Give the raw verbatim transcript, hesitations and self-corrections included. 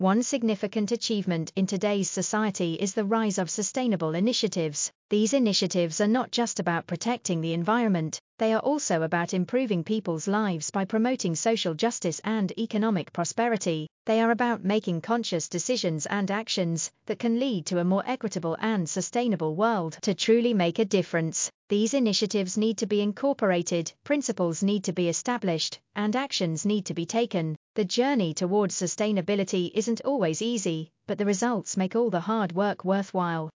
One significant achievement in today's society is the rise of sustainable initiatives. These initiatives are not just about protecting the environment, they are also about improving people's lives by promoting social justice and economic prosperity. They are about making conscious decisions and actions that can lead to a more equitable and sustainable world. To truly make a difference, these initiatives need to be incorporated, principles need to be established, and actions need to be taken. The journey towards sustainability isn't always easy, but the results make all the hard work worthwhile.